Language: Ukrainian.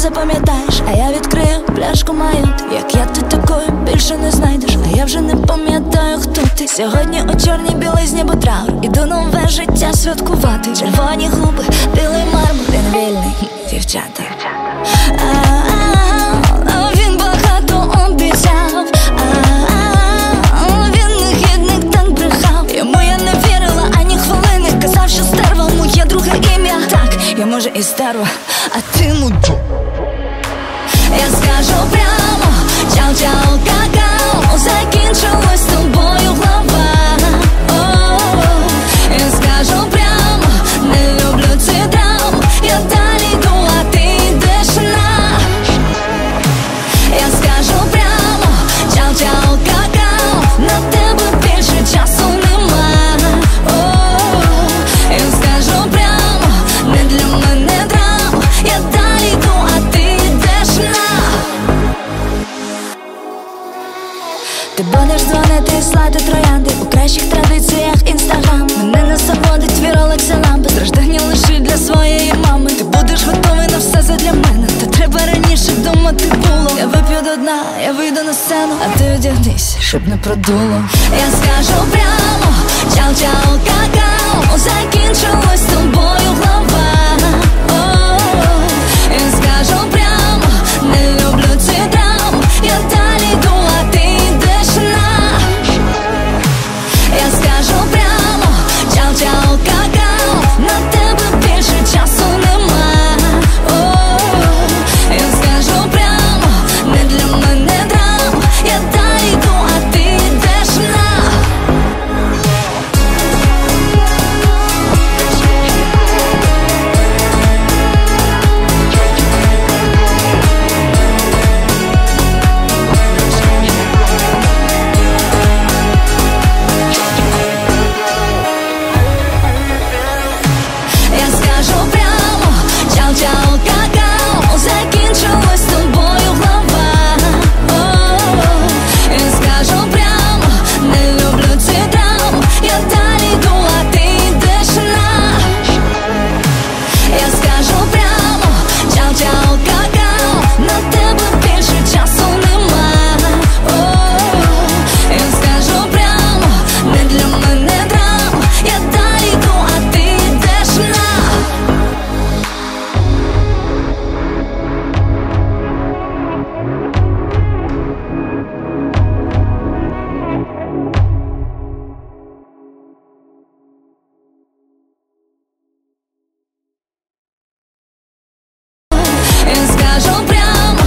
запам'ятаєш, а я відкрию пляшку Майот. Як я ти такою більше не знайдеш, а я вже не пам'ятаю, хто ти. Сьогодні у чорній білизні, бо траур, іду нове життя святкувати. Червоні губи, білий мармур, він вільний, дівчата. Він багато обіцяв, він негідник, так брехав. Йому я не вірила ані хвилини, казав, що стерва моє друге ім'я. Так, я може і стерва, а ти мудо. Я скажу прямо, чау-чау, какао, закінчилась з тобою глава. Я скажу прямо, не люблю цю драму, я далі йду, а ти йдеш на. Я скажу прямо, чау-чау, какао, на тебе більше часу нема. Я скажу прямо, не для мене драма, я далі йду, а ти йдеш на. Ти будеш дзвонити і слати троянди у кращих традиціях інстаграм. Мене не заводить твій Rolex і лампи, страждання лише для своєї мами. Ти будеш готовий на все задля мене, та треба раніше думати було. Я вип'ю до дна, я вийду на сцену, а ти одягнись, щоб не продуло. Я скажу прямо, чау-чау, какао, закінчилось